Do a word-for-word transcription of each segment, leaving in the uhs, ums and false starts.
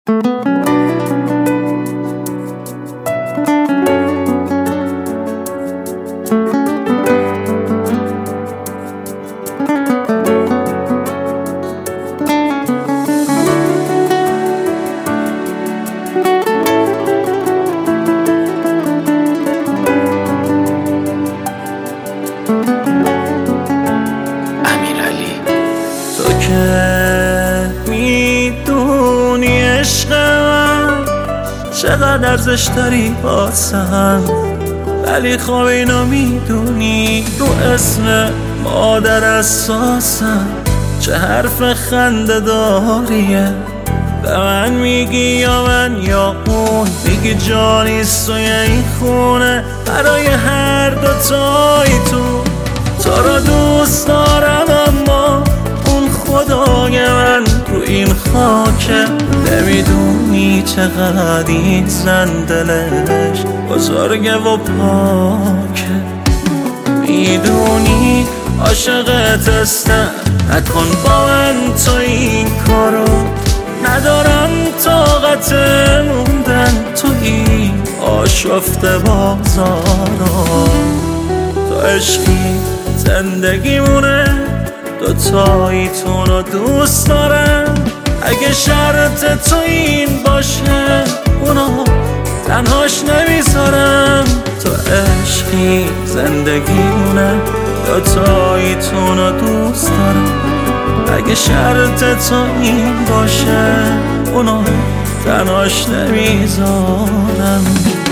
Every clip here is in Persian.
میدونی عشق من چقدر ارزش داری واسم، ولی خب اینو میدونی رو اسم مادر اساسم چه حرف خنده داریه. به من میگی یا من یا اون، میگی جانیست توی این خونه برای هر دوتایی تو. تو رو دوست دارم اما اون خدای من رو این خاکه. نمیدونی چقدر این زن دلش بزرگه و پاکه. میدونی عاشقت هستم، نکن با من تو این کارو. ندارم طاقت موندن تو این آشفته بازارو. تو عشقی زندگیمونه، دوتاییتون رو دوست دارم. اگه شرط تو این باشه اونو تنهاش نمیذارم. تو عشقی زندگیمونه، دوتاییتون رو دوست دارم. اگه شرط تو این باشه اونو تنهاش نمیذارم.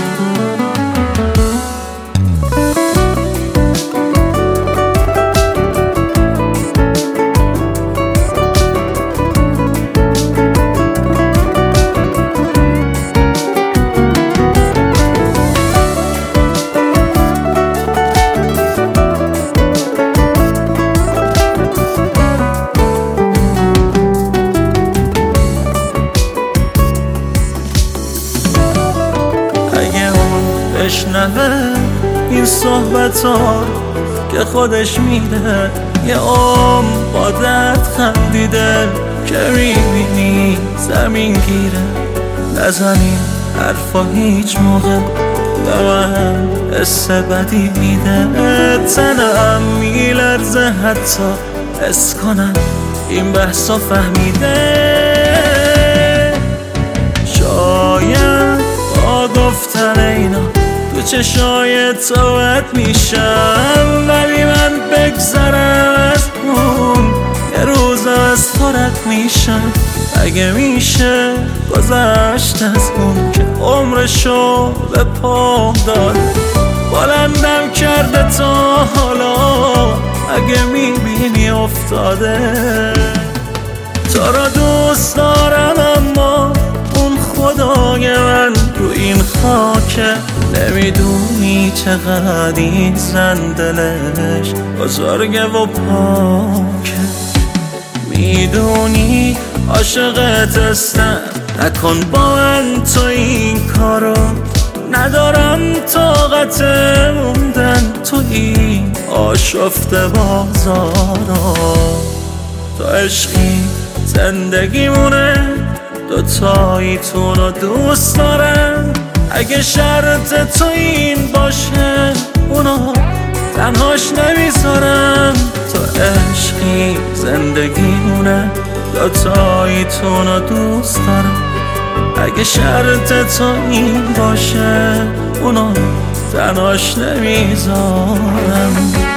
بشنوه این صحبت ها که خودش میده یه عمر با درد خندیده، که میبینی زمین گیره. نزنین حرفا هیچ موقع به من حس بدی میده. تنم میلرزه حتی حس کنم این بحثا فهمیده. شاید با گفتن اینا تو چشای توت میشم، ولی من بگذرم از اون یه روز از تو رد میشم. اگه میشه گذشت از اون که عمرشو به پام داد، بلندم کرده تا حالا. اگه میبینی افتاده تو رو دوست دارم اما اون خدای من رو این خاکه. نمیدونی چقدر این زن دلش بزرگه و پاکه. میدونی عاشقت هستم، نکن با من تو این کارو. ندارم طاقت موندن تو این آشفته بازارو. تو عشقی زندگیمونه، دوتاییتون رو دوست دارم. اگه شرط تو این باشه اونو تنهاش نمیذارم. تو عشقی زندگیمونه، دوتاییتون رو دوست دارم. اگه شرط تو این باشه اونو تنهاش نمیذارم.